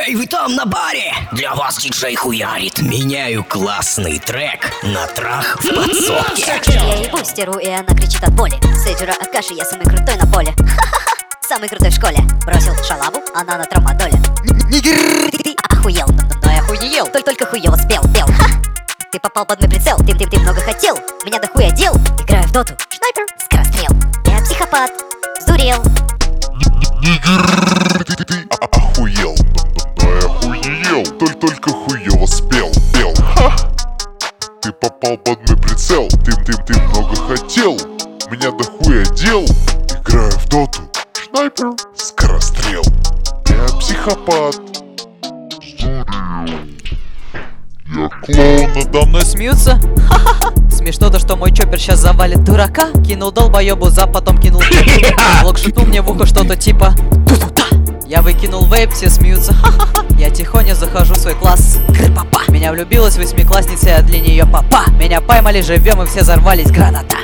Эй, вы там на баре? Для вас диджей хуярит. Меняю классный трек на трах в подсобке. Я ебу стеру, и она кричит от боли. Сейджера Акаши, я самый крутой на поле. Ха-ха-ха, самый крутой в школе. Бросил шалаву, она на трамадоле. Нигер, ты охуел, но я хуел. Только хуево спел. Ха! Ты попал под мой прицел, ты много хотел. Меня дохуя дел, играю в доту. Снайпер, скорострел. Я психопат, сдурел. Нигер, ты охуел, но я охуел. Только хуево спел. Ха! Ты попал под мой прицел, ты много хотел. Меня дохуя дел, играю в доту. Снайпер, скорострел. Я психопат, сдурел. Я клоун. Надо мной смеются? Ха-ха-ха. Смешно то, что мой чоппер сейчас завалит дурака. Кинул долбоебу за, потом кинул. Лок шутнул мне в ухо что-то типа ту-ту-та. Я выкинул вейп, все смеются. Ха-ха-ха. Я тихоня захожу в свой класс. Папа. Меня влюбилась восьмиклассница, а для нее папа. Меня поймали живем и все взорвались, граната.